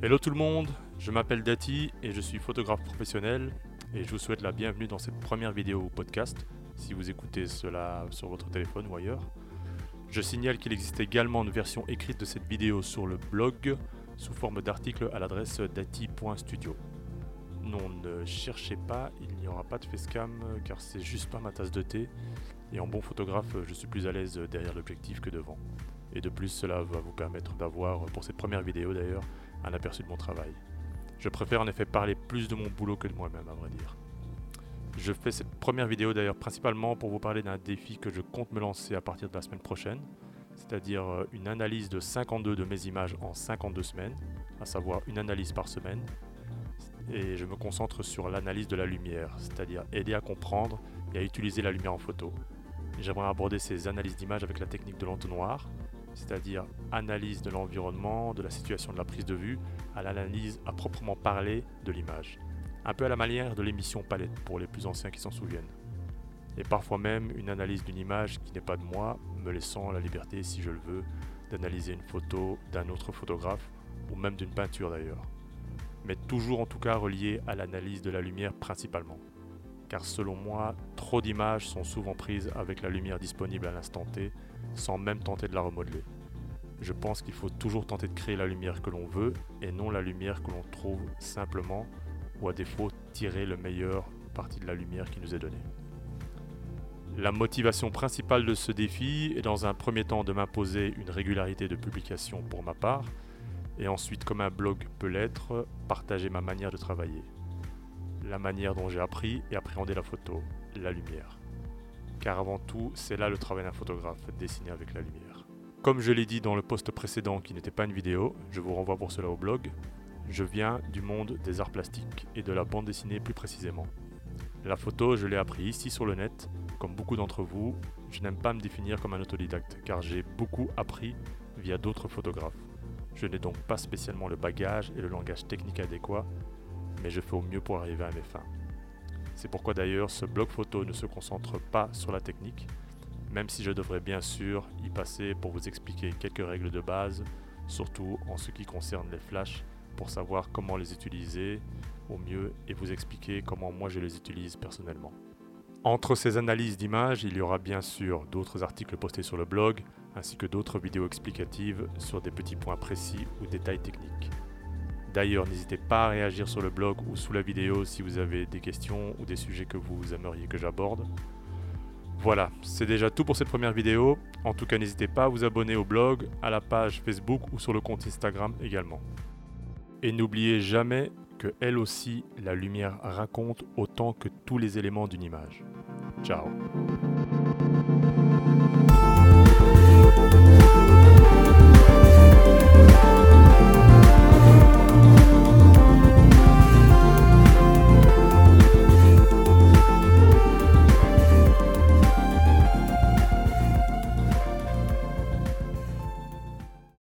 Hello tout le monde, je m'appelle Dati et je suis photographe professionnel et je vous souhaite la bienvenue dans cette première vidéo ou podcast si vous écoutez cela sur votre téléphone ou ailleurs. Je signale qu'il existe également une version écrite de cette vidéo sur le blog sous forme d'article à l'adresse dati.studio. Non, ne cherchez pas, il n'y aura pas de facecam car c'est juste pas ma tasse de thé et en bon photographe je suis plus à l'aise derrière l'objectif que devant. Et de plus cela va vous permettre d'avoir, pour cette première vidéo d'ailleurs, un aperçu de mon travail. Je préfère en effet parler plus de mon boulot que de moi-même à vrai dire. Je fais cette première vidéo d'ailleurs principalement pour vous parler d'un défi que je compte me lancer à partir de la semaine prochaine, c'est-à-dire une analyse de 52 de mes images en 52 semaines, à savoir une analyse par semaine, et je me concentre sur l'analyse de la lumière, c'est-à-dire aider à comprendre et à utiliser la lumière en photo. J'aimerais aborder ces analyses d'images avec la technique de l'entonnoir, c'est-à-dire analyse de l'environnement, de la situation de la prise de vue, à l'analyse à proprement parler de l'image. Un peu à la manière de l'émission Palette pour les plus anciens qui s'en souviennent. Et parfois même une analyse d'une image qui n'est pas de moi, me laissant la liberté, si je le veux, d'analyser une photo d'un autre photographe ou même d'une peinture d'ailleurs. Mais toujours en tout cas relié à l'analyse de la lumière principalement. Car selon moi, trop d'images sont souvent prises avec la lumière disponible à l'instant T, sans même tenter de la remodeler. Je pense qu'il faut toujours tenter de créer la lumière que l'on veut, et non la lumière que l'on trouve simplement, ou à défaut tirer le meilleur parti de la lumière qui nous est donnée. La motivation principale de ce défi est dans un premier temps de m'imposer une régularité de publication pour ma part, et ensuite comme un blog peut l'être, partager ma manière de travailler. La manière dont j'ai appris et appréhendé la photo, la lumière. Car avant tout, c'est là le travail d'un photographe, dessiner avec la lumière. Comme je l'ai dit dans le post précédent qui n'était pas une vidéo, je vous renvoie pour cela au blog, je viens du monde des arts plastiques et de la bande dessinée plus précisément. La photo, je l'ai appris ici sur le net, comme beaucoup d'entre vous, je n'aime pas me définir comme un autodidacte car j'ai beaucoup appris via d'autres photographes. Je n'ai donc pas spécialement le bagage et le langage technique adéquat, mais je fais au mieux pour arriver à mes fins. C'est pourquoi d'ailleurs ce blog photo ne se concentre pas sur la technique, même si je devrais bien sûr y passer pour vous expliquer quelques règles de base, surtout en ce qui concerne les flashs, pour savoir comment les utiliser au mieux et vous expliquer comment moi je les utilise personnellement. Entre ces analyses d'images, il y aura bien sûr d'autres articles postés sur le blog, ainsi que d'autres vidéos explicatives sur des petits points précis ou détails techniques. D'ailleurs, n'hésitez pas à réagir sur le blog ou sous la vidéo si vous avez des questions ou des sujets que vous aimeriez que j'aborde. Voilà, c'est déjà tout pour cette première vidéo. En tout cas, n'hésitez pas à vous abonner au blog, à la page Facebook ou sur le compte Instagram également. Et n'oubliez jamais que elle aussi, la lumière raconte autant que tous les éléments d'une image. Ciao.